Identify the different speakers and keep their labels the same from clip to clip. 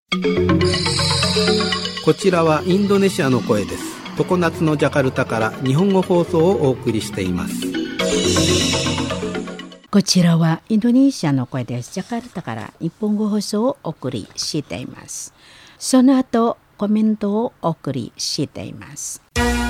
Speaker 1: こちらはインドネシアの声です。常夏のジャカルタから日本語放送をお送りしています。
Speaker 2: こちらはインドネシアの声です。ジャカルタから日本語放送をお送りしています。その後コメントをお送りしています。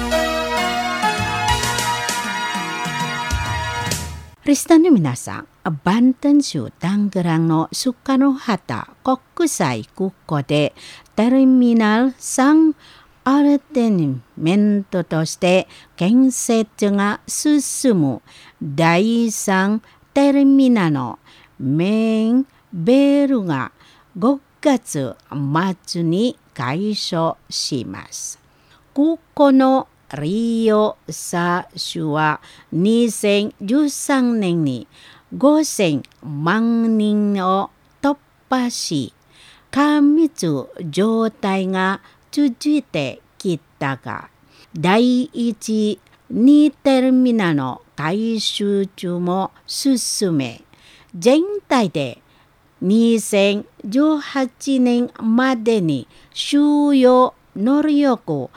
Speaker 2: リスナーの皆さん、バンタン州ダングランのスカノハタ国際空港でタルミナル3アルテニメントとして建設が進む第3タルミナルのメインベルが5月末に開所します。空港の利用者数は2013年に5000万人を突破し、過密状態が続いてきたが、第1、2ターミナルの改修中も進め、全体で2018年までに収容能力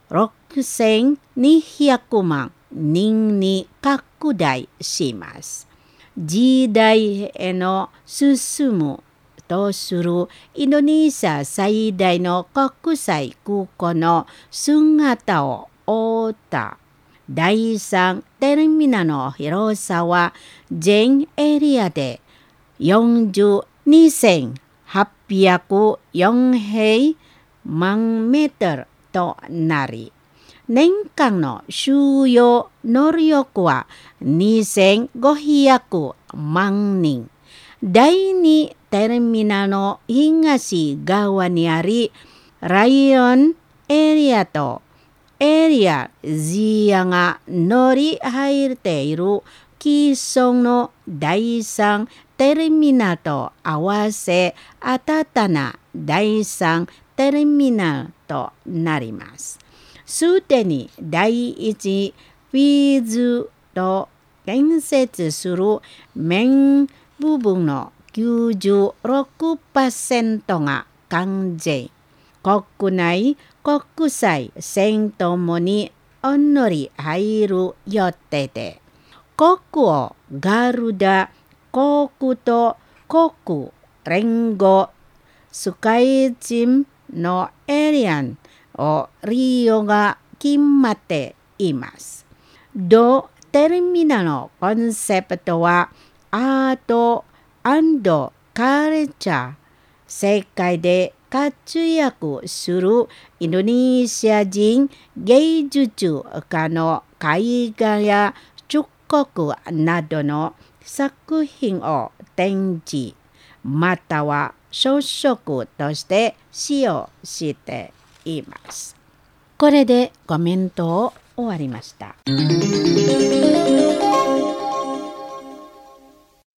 Speaker 2: 6200万人に拡大します。時代への進むとするインドネシア最大の国際空港の姿を追った第3ターミナルの広さは全エリアで42,804平万メートルとなり、年間の収容能力は2500万人。第2ターミナルの東側にあり、ライオンエリアとエリア Z が乗り入っている既存の第3ターミナルと合わせ新たな第3ターミナルとなります。すでに第1フィーズと建設する面部分の 96% が完成。国内国際線ともに乗り入る予定で、国王ガルダ航空と航空連合スカイチームのエリアを利用が決まっています。同ターミナルのコンセプトはアート&カルチャー、世界で活躍するインドネシア人芸術家の絵画や彫刻などの作品を展示、または装飾として使用しています。これでコメントを終わりました。